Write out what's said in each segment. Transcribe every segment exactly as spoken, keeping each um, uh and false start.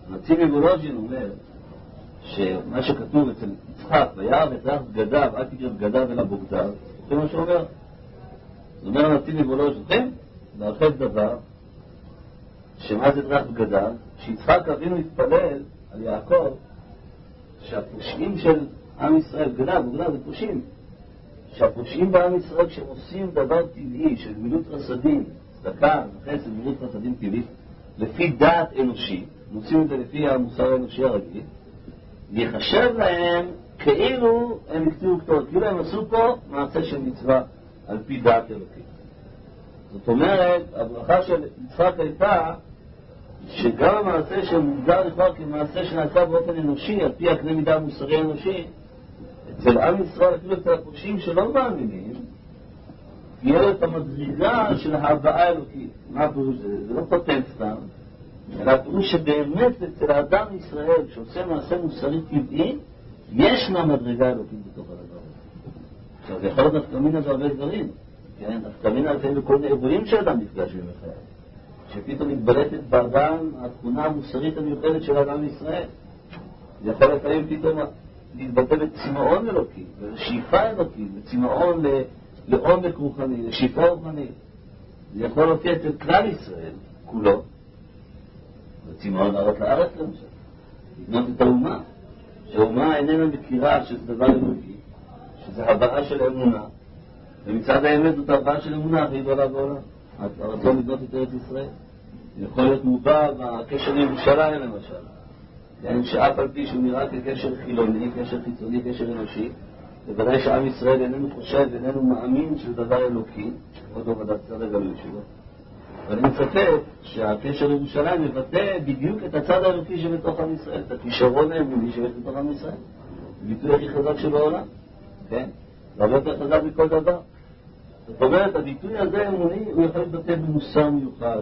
הנציב מוולוז'ין אומר שמה שכתוב אצל יצחק, וירא ויצחק בגדיו, אל תקרא בגדיו אלא בוגדיו, זה מה שאומר. זאת אומרת הנציב מוולוז'ין, כן? להרחב דבר, שמה זה דרך בגדיו? שיצחק אבינו התפלל על יעקב, שהפושעים של עם ישראל, בגדיו, בגדיו זה פושעים, שהפושעים בעם ישראל כשהם עושים דבר טבעי של גמילות חסדים, צדקה, חסד, גמילות חסדים טבעית, לפי דעת אנושי, מוצאים את זה לפי המוסר האנושי הרגיל, יחשב להם כאילו הם הקטירו כתוב, כאילו הם עשו פה מעשה של מצווה על פי דעת אלוקית. זאת אומרת, הברכה של יצחק הייתה שגם המעשה שמוגדר לכבר כמעשה שנעשה באופן אנושי, על פי הקנה מידה המוסרי האנושי, אצל עם ישראל, אפילו את הפושעים שלא מאמינים, תהיה לו את המדרגה של ההבאה האלוקית. מה הפירוש? זה, זה לא פוטנט סתם, אלא הפירוש שבאמת אצל האדם ישראל, שעושה מעשה מוסרי טבעי, יש מה מדרגה אלוקית בתוך הדבר. עכשיו, זה יכול להיות נפקא הזה הרבה דברים, כן? נפקא מינה לפעמים בכל מיני אירועים שאדם נפגש במחייו. שפתאום מתבלטת באדם התכונה המוסרית המיוחדת של האדם ישראל. זה יכול לפעמים פתאום להתבטא בצמאון אלוקי, בשאיפה אלוקית, בצמאון לעומק רוחני, לשאיפה רוחנית. זה יכול להופיע אצל כלל ישראל, כולו, בצמאון לעלות לארץ למשל, לבנות את האומה, שהאומה איננה מכירה שזה דבר אלוקי, שזה הבאה של אמונה, ומצד האמת זאת הבאה של אמונה הכי גדולה בעולם. הרצון לבנות את ארץ ישראל יכול להיות מובא בקשר לירושלים למשל, כן, שאף על פי שהוא נראה כקשר חילוני, קשר חיצוני, קשר אנושי, בוודאי שעם ישראל איננו חושב, איננו מאמין שזה דבר אלוקי, עוד לא ודעת צד הגלוי שלו. אבל אני מצטט שהקשר לירושלים מבטא בדיוק את הצד האלוקי שבתוך עם ישראל, את הכישרון האמוני שיש בתוך עם ישראל, ביטוי הכי חזק שבעולם, כן, הרבה יותר חזק מכל דבר. זאת אומרת, הביטוי הזה האמוני הוא יכול להתבטא במוסר מיוחד,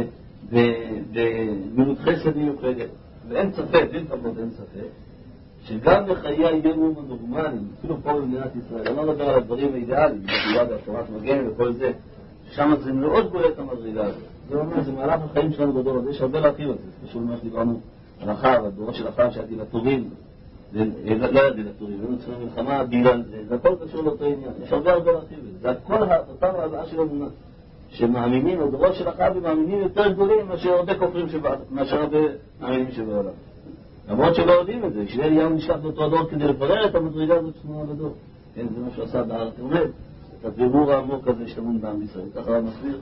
בגמילות חסד מיוחדת, ואין ספק, אין כבוד, אין ספק, שגם בחיי היום הנורמליים, אפילו פה במדינת ישראל, אני לא מדבר על הדברים האידיאליים, בגלל בהשלמת מגן וכל זה, ששם זה מאוד בולט המדרגה הזאת. זה אומר, זה מהלך החיים שלנו בדור הזה, יש הרבה להכיר את זה, פשוט מה שדיברנו על אחר, הדורות של אחר שהייתי לטורים, לא ידי לטורים, לא נצטרך מלחמה, בגלל זה, זה הכל קשור לאותו עניין, יש הרבה הרבה להכיר את זה, זה הכל אותם ההבאה של אמונה, שמאמינים, הדורות של אחר ומאמינים יותר גדולים מאשר הרבה כופרים, מאשר הרבה מאמינים שבעולם. למרות שלא יודעים את זה, שיהיה ים נשלח באותו הדור כדי לברר את המדרגה הזאת שמונה בדור. כן, זה מה שעשה בארץ עומד, את הבירור העמוק הזה שתמון בעם ישראל, ככה הוא מסביר.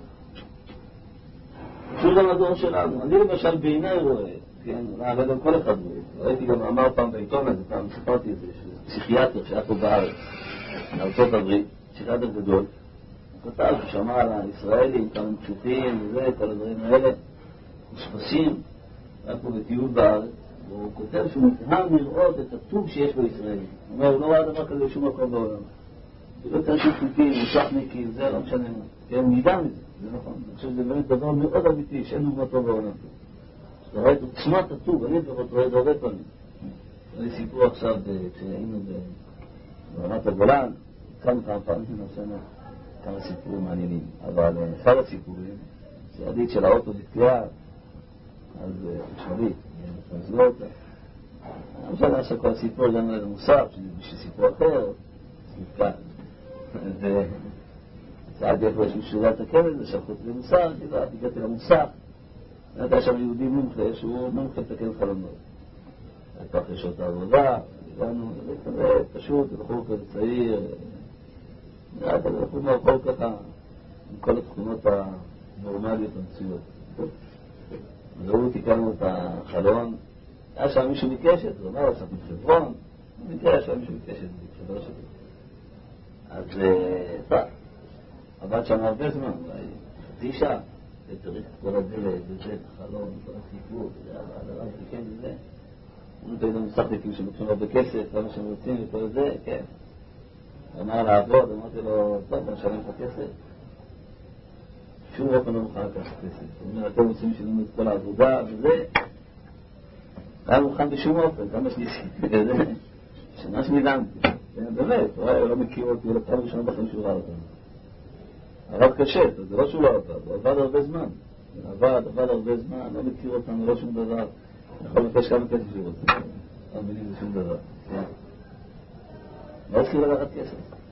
שוב גם הדור שלנו, אני למשל בעיניי רואה, כן, אבל גם כל אחד רואה, ראיתי גם אמר פעם בעיתון הזה, פעם סיפרתי את זה, פסיכיאטר שהיה פה בארץ, מארצות הברית, פסיכיאטר גדול, הוא כתב, הוא שמע על הישראלים, כמה פשוטים וזה, כל הדברים האלה, משפשים, היה פה בטיול בארץ, הוא כותב שהוא נתהר לראות את הטוב שיש בישראל. הוא אומר, הוא לא ראה דבר כזה בשום מקום בעולם. הוא לא כאן שפוטים, מושחניקים, זה לא משנה מה. כן, מידע מזה, זה נכון. אני חושב שזה באמת דבר מאוד אמיתי, שאין דוגמתו בעולם. אתה רואה את עוצמת הטוב, אני לפחות רואה את הרבה פעמים. אני סיפור עכשיו, כשהיינו ברמת הגולן, כמה כמה פעמים נעשינו כמה סיפורים מעניינים. אבל אחד הסיפורים, שעדית של האוטו נתקעה, אז שמלית, תנזלו אותה. אני חושב עכשיו כל הסיפור גם על המוסר, בשביל סיפור אחר, נתקע. וצעד איפה יש משורה לתקן את זה, שלחו אותי למוסר, הגעתי למוסר. הייתה שם יהודי מומחה, שהוא מומחה לתקן חלומות. הייתה אחרי שעות העבודה, הגענו, זה כזה פשוט, בחור כזה צעיר, היה כזה בחור מהרחוב ככה, עם כל התכונות הנורמליות המציאות. אז הוא תיקנו את החלון, היה שם מישהו מקשת, הוא אמר, עושה בחברון, במקרה שם מישהו מקשת, בחבר שלי. אז, טוב, עבד שם הרבה זמן, אולי חצי שעה, וצריך את כל הדלת, וזה, את החלון, כל הסיפור, הדבר תיקן וזה. הוא נותן לנו משחקים שמקשנו הרבה כסף, כמה שהם רוצים וכל זה, כן. הוא אמר לעבוד, אמרתי לו, טוב, בוא נשלם לך כסף. שום רופא לא מוכן לקחת כסף. הוא אומר, אתם עושים שלנו את כל העבודה וזה. היה מוכן בשום אופן, כמה שניסים, וזה, שנה שמילמתי. באמת, הוא לא מכיר אותי, לא פעם ראשונה בחיים שהוא ראה אותנו. עבד קשה, זה לא שהוא לא עבד, הוא עבד הרבה זמן. עבד, עבד הרבה זמן, לא מכיר אותנו, לא שום דבר. יכול לבקש כמה כסף שהוא רוצה. לא מבינים זה שום דבר. לא עושים לקחת כסף.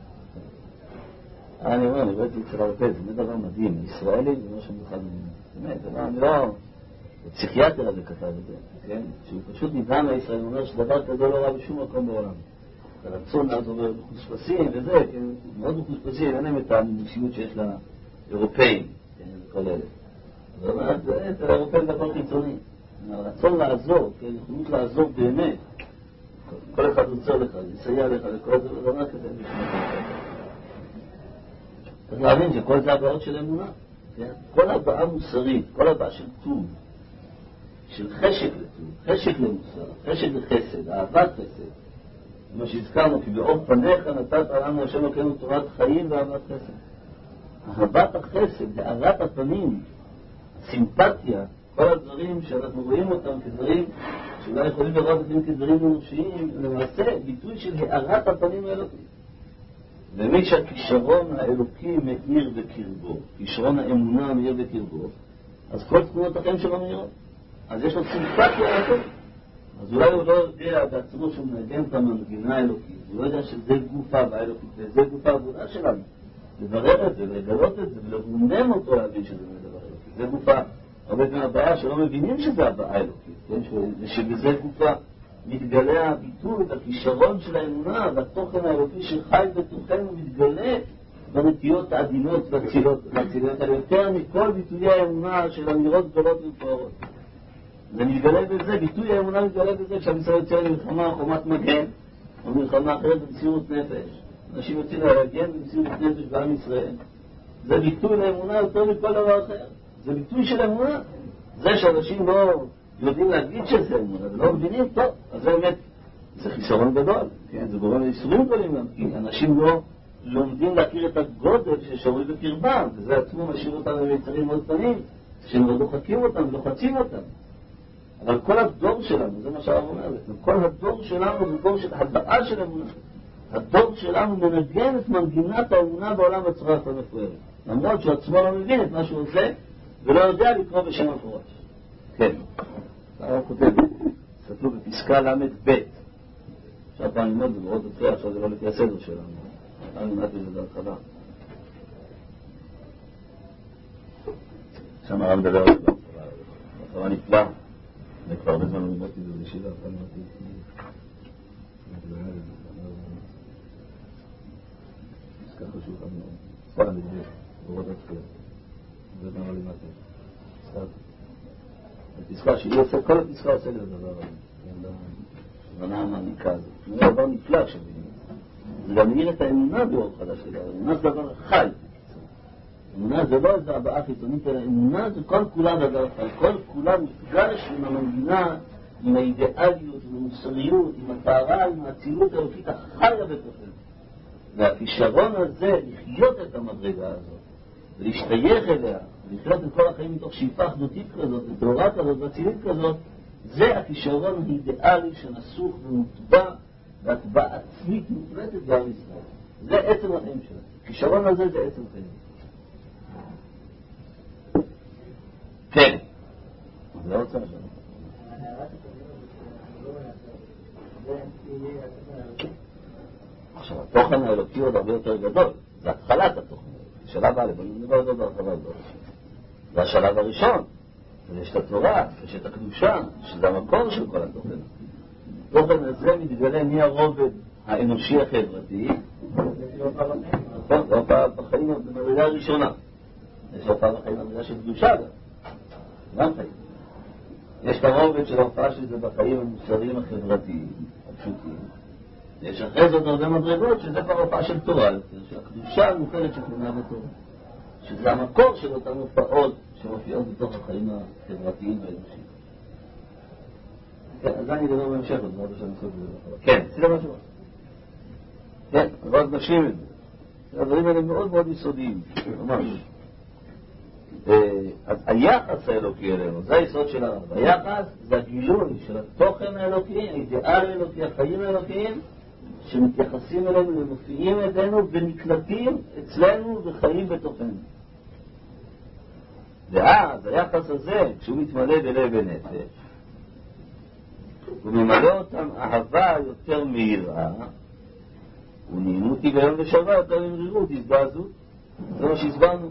אני אומר, אני רואה את זה אצל הרופא, זה דבר מדהים. ישראלי זה משהו מיוחד. באמת, אני לא... הפסיכיאטר הזה כתב את זה, כן? שהוא פשוט נדהם לישראל, הוא אומר שדבר כזה לא רע בשום מקום בעולם. הרצון לעזור בחוספסים וזה, כן? מאוד בחוספסים, אין להם את האנושיות שיש לאירופאים, כן? וכל אלה. זאת אומרת, אצל האירופאים דבר חיצוני. הרצון לעזור, כן? יכולת לעזור באמת. כל אחד רוצה לך, לסייע לך, לכל זה, זה אומר כזה. צריך להבין שכל זה הבאות של אמונה. כל הבאה מוסרית, כל הבאה של טוב, של חשק לטוב, חשק למוסר, חשק לחסד, אהבת חסד. כמו שהזכרנו, כי באור פניך נתת לנו השם אלוקינו תורת חיים ואהבת חסד. אהבת החסד, הארת הפנים, סימפתיה, כל הדברים שאנחנו רואים אותם כדברים שאולי יכולים לראות אותם כדברים אנושיים, למעשה ביטוי של הארת הפנים האלוקיים. ומי שהכישרון האלוקי מאיר בקרבו, כישרון האמונה מאיר בקרבו, אז כל תכונות החיים שלו מאירות. אז יש לו סימפתיה לכל. אז אולי הוא לא יודע בעצמו שהוא מנגן את המנגינה האלוקית, הוא לא יודע שזה גופה האלוקית, וזה גופה העבודה שלנו. לברר את זה, לגלות את זה, ולרונן אותו להבין שזה דבר אלוקי. זה גופה, הרבה פעמים הבעיה שלא מבינים שזה הבעיה האלוקית, כן? שבזה גופה מתגלה הביטוי, את הכישרון של האמונה, והתוכן האלוקי שחי בתוכנו מתגלה בנטיות העדינות והציליות האלה, יותר מכל ביטויי האמונה של אמירות גדולות ומפוארות. זה מתגלה בזה, ביטוי האמונה מתגלה בזה, כשהמצרים יוצא למלחמה, חומת מגן, או מלחמה אחרת במסירות נפש. אנשים יוצאים להגן במסירות נפש בעם ישראל. זה ביטוי לאמונה יותר מכל דבר אחר. זה ביטוי של אמונה. זה שאנשים לא יודעים להגיד שזה אמונה, ולא מבינים טוב, אז זה באמת, זה חיסרון גדול, כן? זה גורם ליסורים גדולים גם, כי אנשים לא לומדים להכיר את הגודל ששרוי בקרבם, וזה עצמו משאיר אותם במיצרים מאוד קטנים, שהם לא דוחקים אותם, לוחצים אותם. אבל כל הדור שלנו, זה מה שהרב אומר, כל הדור שלנו זה דור של הבאה של אמונה. הדור שלנו מנגן את מנגינת האמונה בעולם בצורה יותר מפוארת. למרות שהוא עצמו לא מבין את מה שהוא עושה, ולא יודע לקרוא בשם המפורש. כן. הרב כותב, סתלו בפסקה למד ב' עכשיו פעם ללמוד זה מאוד יוצא, עכשיו זה לא לפי הסדר שלנו. אני לימדתי את זה בהתחלה. שם הרב מדבר על זה. בהתחלה נפלא. אני כבר הרבה זמן לא לימדתי את זה בשילה, אבל לימדתי את זה. פסקה חשובה מאוד. ספר אני יודע, בורות הצפיר. זה גם לא לימדתי. פסקה. הפסקה שהיא עושה, כל הפסקה עושה לי לדבר הזה. הבנה המעניקה הזאת. זה דבר נפלא שבינים. זה גם מאיר את האמונה באור חדש לגמרי. אמונה זה דבר חי. אמונה זה לא איזה הבאה חיצונית, אלא אמונה זה כל כולה דבר חי. כל כולה מפגש עם המנגינה, עם האידיאליות, עם המוסריות, עם הטהרה, עם האצילות האלוקית החיה בתוכנו. והכישרון הזה, לחיות את המדרגה הזאת, ולהשתייך אליה, ולחיות את כל החיים מתוך שאיפה אחדותית כזאת, ותאורה כזאת, ואצילית כזאת, זה הכישרון האידיאלי שנסוך ומוטבע, והטבעה עצמית מוחלטת בעם ישראל. זה עצם החיים שלנו. הכישרון הזה זה עצם חיים. כן. זה רוצה לשאול. עכשיו, התוכן האלוקי עוד הרבה יותר גדול. זה התחלת התוכן. שלב א', אני מדבר על זה בהרחבה גדול. זה השלב הראשון. יש את התורה, יש את הקדושה, שזה המקור של כל התוכן. התוכן הזה מתגלה מהרובד האנושי החברתי. נכון, זה הופעה בחיים במדרגה הראשונה. יש הופעה בחיים במדרגה של קדושה גם. גם חיים. יש את הרובד של ההופעה של זה בחיים המוסריים החברתיים, הפשוטים. יש אחרי זאת הרבה מדרגות שזה כבר הופעה של תורה, שהקדושה המוכרת שכונה בתורה. שזה המקור של אותן הופעות שמופיעות בתוך החיים החברתיים והאנושיים. כן, אז אני אדבר בהמשך, עוד מאוד שאני עושה את זה. כן, תראה משהו. כן, אבל עוד נשלים את זה. הדברים האלה מאוד מאוד יסודיים, ממש. אז היחס האלוקי אלינו, זה היסוד של הרב. היחס זה הגילוי של התוכן האלוקי, האידיאל האלוקי, החיים האלוקיים, שמתייחסים אלינו ומופיעים אלינו ונקלטים אצלנו וחיים בתוכנו. ואז היחס הזה, כשהוא מתמלא בלב ונפש, וממלא אותם אהבה יותר מהיראה, ונעימות היגיון ושלווה יותר ממרירות, הזדעזעות. זה מה שהסברנו.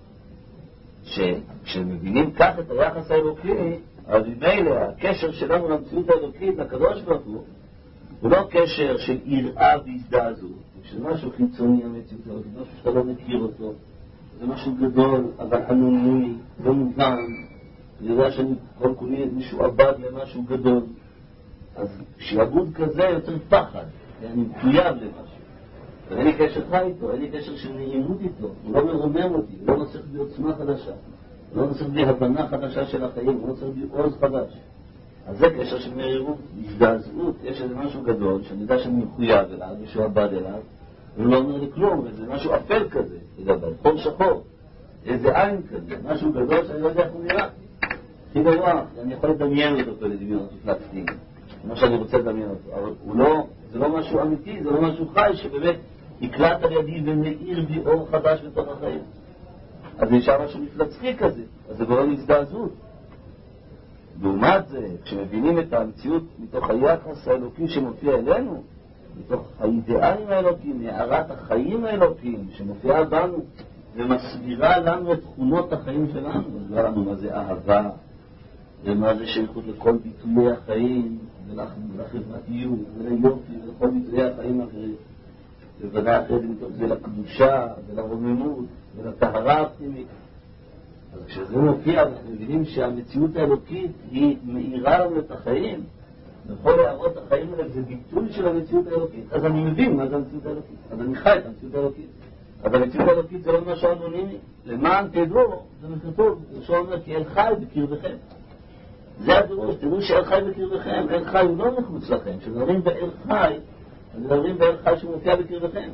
שכשמבינים כך את היחס האלוקי, אז ממילא הקשר שלנו למציאות האלוקית, לקדוש ברוך הוא, הוא לא קשר של יראה והזדעזעות. זה משהו חיצוני המציאות האלוקית, משהו שאתה לא מכיר אותו. זה משהו גדול, אבל אנונימי, לא מובן. אני יודע שאני כל כולי משועבד למשהו גדול. אז שעבוד כזה יוצר פחד, אני מחויב למשהו. ואין לי קשר חי איתו, אין לי קשר של נעימות איתו. הוא לא מרומם אותי, הוא לא נוסף בי עוצמה חדשה. הוא לא נוסף בי הבנה חדשה של החיים, הוא לא נוסף בי עוז חדש. אז זה קשר של מהירות, הזדעזעות, יש איזה משהו גדול, שאני יודע שאני מחויב אליו, משועבד אליו, הוא לא אומר לי כלום, זה משהו אפל כזה, לגבי, חור שחור, איזה עין כזה, משהו גדול שאני לא יודע איך הוא נראה. הכי גרוע, אני יכול לדמיין אותו פה לדמיון אותו פלצטים, כמו שאני רוצה לדמיין אותו, אבל הוא לא, זה לא משהו אמיתי, זה לא משהו חי שבאמת יקלט על ידי ומאיר בי אור חדש בתוך החיים. אז זה נשאר משהו מפלצתי כזה, אז זה גורם להזדעזעות. לעומת זה, כשמבינים את המציאות מתוך היחס האלוקי שמופיע אלינו, מתוך האידיאלים האלוקיים, הערת החיים האלוקיים שמופיעה בנו ומסבירה לנו את תכונות החיים שלנו, מסבירה לנו מה זה אהבה ומה זה שייכות לכל ביטויי החיים ולחברתיות וליופי ולכל ביטויי החיים האחרים, ובוודאי אחרי זה לקדושה ולרוממות ולטהרה הפנימית. אז כשזה מופיע, אנחנו מבינים שהמציאות האלוקית היא מאירה לנו את החיים, וכל הערות החיים האלה זה ביטוי של המציאות האלוקית. אז אני מבין מה זה המציאות האלוקית, אז אני חי את המציאות האלוקית. אבל המציאות האלוקית זה לא משהו אנונימי, למען תדעו, זה מכתוב, זה שאומר כי אל חי בקרבכם. זה הפירוש, תדעו שאל חי בקרבכם, אל חי הוא לא מחוץ לכם, כשמדברים באל חי, אז מדברים באל חי שמופיע בקרבכם.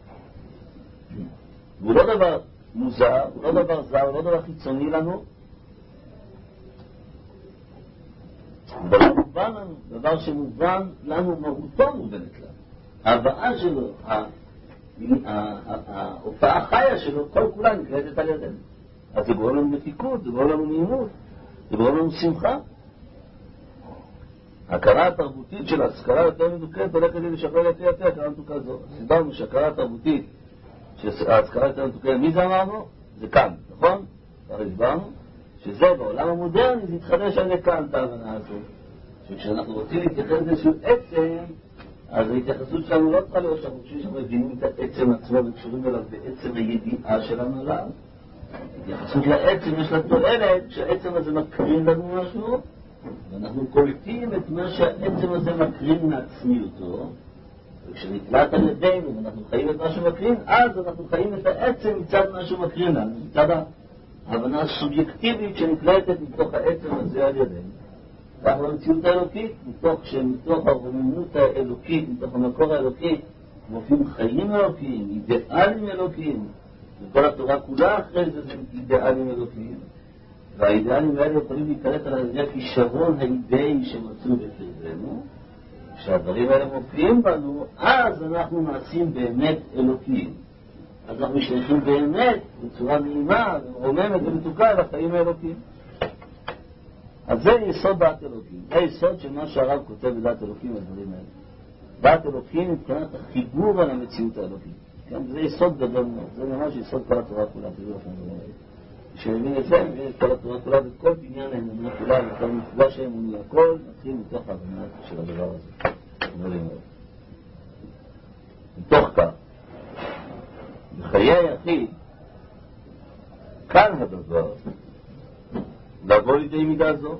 והוא לא דבר מוזר, הוא לא דבר זר, הוא לא דבר חיצוני לנו, דבר מובן לנו, דבר שמובן לנו מהותו מובנת לנו. ההבאה שלו, ההופעה חיה שלו, כל כולה נקראת על ידינו. אז זה גורם לנו מתיקות, זה גורם לנו נעימות, זה גורם לנו שמחה. ההכרה התרבותית של ההשכלה יותר מדוקת הולכת לי לשחרר יותר יותר הכרה מתוקה זו. סיברנו שההכרה התרבותית שההשכלה יותר מתוקה, מי זה אמרנו? זה כאן, נכון? כבר הסברנו שזה בעולם המודרני זה התחדש על כאן את ההבנה הזו, שכשאנחנו רוצים להתייחס לאיזשהו עצם, אז ההתייחסות שלנו לא צריכה להיות שאנחנו חושבים שאנחנו מבינים את העצם עצמו וקשורים אליו בעצם הידיעה שלנו עליו. התייחסות לעצם יש לה תועלת כשהעצם הזה מקרין לנו משהו, ואנחנו קולטים את מה שהעצם הזה מקרין מעצמיותו, וכשנקלט על ידינו ואנחנו חיים את מה שמקרין, אז אנחנו חיים את העצם מצד מה שמקרין לנו, מצד ההבנה הסובייקטיבית שנקלטת מתוך העצם הזה על ידינו. ואנחנו במציאות האלוקית, מתוך שמתוך הרוממות האלוקית, מתוך המקור האלוקי, מופיעים חיים אלוקיים, אידיאלים אלוקיים, וכל התורה כולה אחרי זה זה אידיאלים אלוקיים. והאידיאלים האלה יכולים להיקלט על ידי הכישרון האידאי שמצאו בקרבנו. כשהדברים האלה מופיעים בנו, אז אנחנו נעשים באמת אלוקיים. אז אנחנו משתייכים באמת בצורה נעימה, רוממת ומתוקה לחיים האלוקיים. אז זה יסוד דעת אלוקים. זה יסוד של מה שהרב כותב בדעת אלוקים הדברים האלה. דעת אלוקים מבחינת החיבור על המציאות האלוקית. כן? זה יסוד גדול מאוד. זה ממש יסוד כל התורה כולה. תראו לכם דברים האלה. כשמבין את זה, מבין את כל התורה כולה וכל בניין האמונה כולה וכל מפגש האמוני, הכל מתחיל מתוך ההבנה של הדבר הזה. דברים האלה. מתוך כך, בחיי היחיד, כאן הדבר, לבוא לידי מידה זו,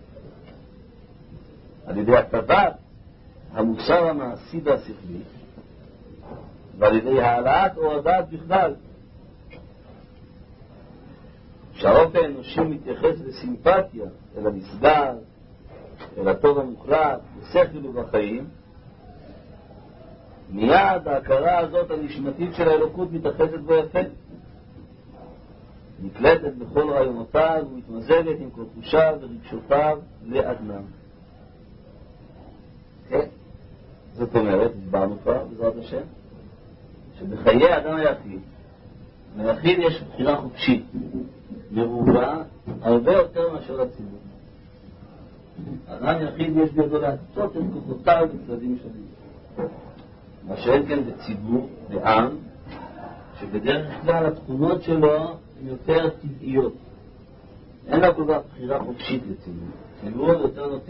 על ידי הטבת המוסר המעשי והשכלי, ועל ידי העלאת או הדעת בכלל, שהרוב האנושי מתייחס בסימפתיה אל המסגר, אל הטוב המוחלט, בשכל ובחיים, מיד ההכרה הזאת הנשמתית של האלוקות מתייחסת בו יפה. נקלטת בכל רעיונותיו ומתמזגת עם כל חושיו ורגשותיו לאדנם. כן? זאת אומרת, הסברנו כבר בעזרת השם, שבחיי אדם היחיד, ליחיד יש בחירה חופשית, מרובה, הרבה יותר מאשר לציבור. אדם יחיד יש בידו להקצות את כוחותיו בצדדים שונים. מה שאין כן בציבור, בעם, שבדרך כלל התכונות שלו הן יותר טבעיות. אין לה כל כך בחירה חופשית לציבור. ציבור יותר נוטה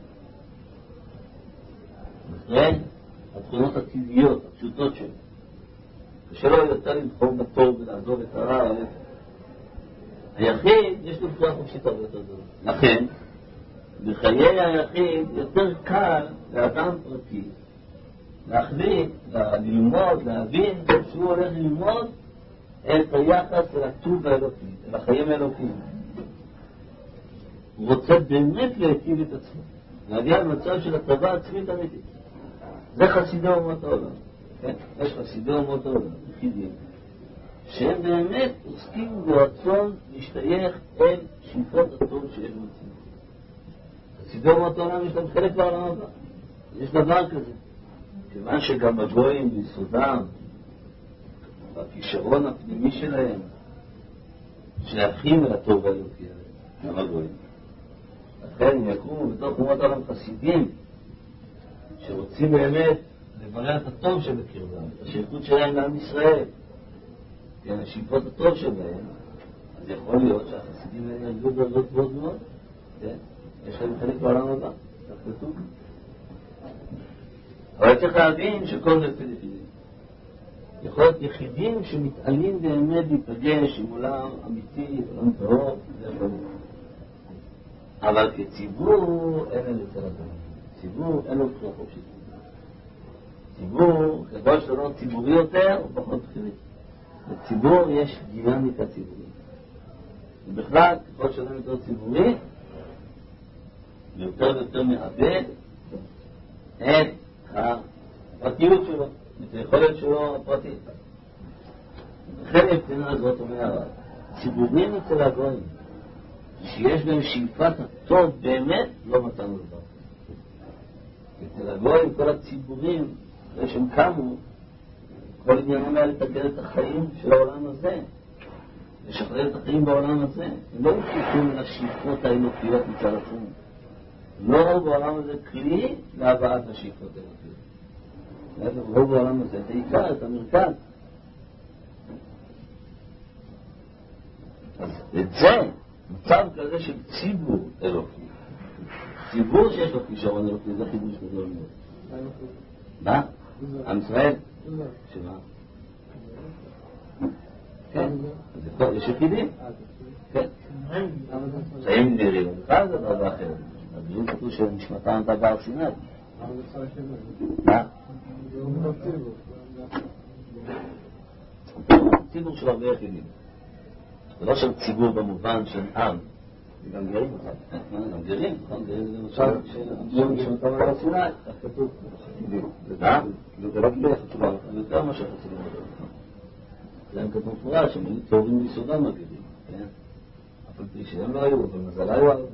אחרי התכונות הטבעיות, הפשוטות שלו. קשה לו יותר לבחור בטוב ולעזוב את הרע. היחיד יש לו בחירה חופשית הרבה יותר גדולה. לכן, בחיי היחיד יותר קל לאדם פרטי להחליט, ללמוד, להבין שהוא הולך ללמוד את היחס אל הטוב האלוקי, אל החיים האלוקיים. הוא רוצה באמת להיטיב את עצמו, להגיע למצב של הטבה עצמית אמיתית. זה חסידי אומות העולם. כן? יש חסידי אומות העולם, יחידים, שהם באמת עוסקים ברצון להשתייך אל שאיפות הטוב שיש בציבור. חסידי אומות העולם יש להם חלק בעולם הבא. יש דבר כזה. כיוון שגם הגויים ביסודם, בכישרון הפנימי שלהם, שייכים אל הטוב האלוקי הזה, גם הגויים. לכן הם יקומו בתוך אומות העולם חסידים, שרוצים באמת לברר את הטוב שבקרבם, את השייכות שלהם לעם ישראל, כן, השאיפות הטוב שלהם, אז יכול להיות שהחסידים האלה יגיעו דרגות גבוהות מאוד, כן, יש להם חלק בעולם הבא, כך כתוב. אבל צריך להבין שכל זה יחידים. יכול להיות יחידים שמתעלים באמת להיפגש עם עולם אמיתי, עולם טהור, זה יכול להיות. אבל כציבור אין להם יותר אדם. ציבור אין לו בחירה חופשית. ציבור, ככל שלא ציבורי יותר, הוא פחות בחירי. לציבור יש דינמיקה ציבורית. ובכלל, ככל שלא יותר ציבורי, יותר ויותר מאבד את הפרטיות שלו, את היכולת שלו הפרטית. לכן מבחינה הזאת אומר, ציבורים אצל הגויים, שיש בהם שאיפת הטוב באמת, לא מצאנו דבר. אצל הגויים, כל הציבורים, אחרי שהם קמו, כל עניינם היה לתקן את החיים של העולם הזה, לשחרר את החיים בעולם הזה. הם לא יפתחו מן השאיפות האלוקיות מצד עצמם. לא ראו בעולם הזה כלי להבאת השאיפות האלוקיות. ראו בעולם הזה את העיקר, את המרכז. אז את זה, מצב כזה של ציבור אלוקי, ציבור שיש לו כישרון אלוקי, זה חידוש גדול מאוד. מה? עם ישראל? שמה? כן, יש יחידים. כן. חיים נדירים, בכלל זה דבר אחר. הדיון כתוב שנשמתם הייתה בהר סיני. מה? ציבור של הרבה יחידים. ולא של ציבור במובן של עם. גם גרים אותם. גם גרים, נכון? גרים זה נושא של נשמתם בהר סיני. כך כתוב. מה? זה לא כדי חצובה. זה יותר מה שחצובה. זה הם כתוב מפורש, שהם היו טובים ביסודם הגרים. כן? אבל פי שהם לא היו, אבל מזל היו הרבה.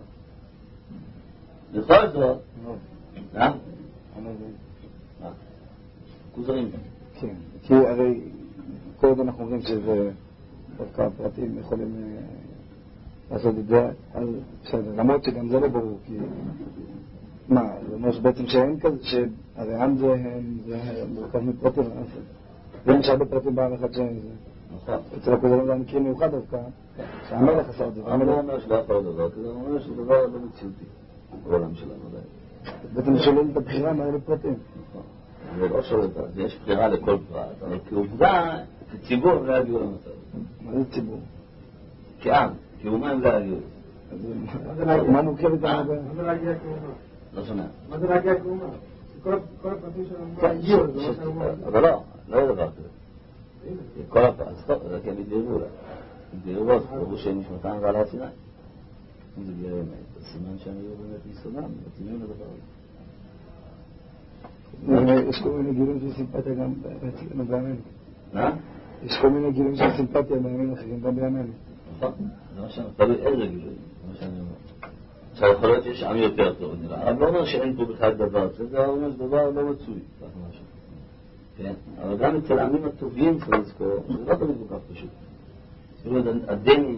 בכל זאת, אה? מה? כוזרים. כן, כי הרי כל עוד אנחנו אומרים שזה דווקא הפרטים יכולים לעשות את זה, אז בסדר, למרות שגם זה לא ברור, כי מה, זה אומר שבעצם שאין כזה, שהרי עם זה מורכב מפרטים, ואין שהרבה פרטים בעם אחד שאין זה. נכון. אצל הכוזרים זה המקרים מיוחד דווקא, שהמלך עשה את זה. המלך אומר שלא יכול להיות דבר, כי זה אומר שזה דבר לא מציאותי. בעולם שלנו, בעצם שולל את הבחירה מהאלה פרטים. נכון. זה לא שולל את זה, יש בחירה לכל פרט, אבל כעובדה, כציבור לא יגיעו למצב. מה זה ציבור? כעם, כאומה הם לא יגיעו. מה מורכבת את העם? מה זה להגיע כאומה? לא שומע. מה זה להגיע כאומה? כל הפרטים שלנו הגיעו, זה לא כאומה. אבל לא, לא יהיה דבר כזה. כל הפרט, זה כן ידעו לה. ידעו לה, ברור שהם נשמתם ועל הסיני. אם זה גירה אמת, אז סימן שהם יהיו באמת ביסודם, מתאימים לדבר הזה. יש כל מיני גילים של סימפתיה גם בימינו. מה? יש כל מיני גילים של סימפתיה בימים אחרים, גם בימינו. נכון, זה מה שאני תלוי איזה גילוי, זה מה שאני אומר. עכשיו יכול להיות שיש עם יותר טוב, נראה. אבל לא אומר שאין פה בכלל דבר, זה אומר שדבר לא מצוי, כך משהו. כן? אבל גם אצל העמים הטובים צריך לזכור, שזה לא תמיד כל כך פשוט. אפילו הדנים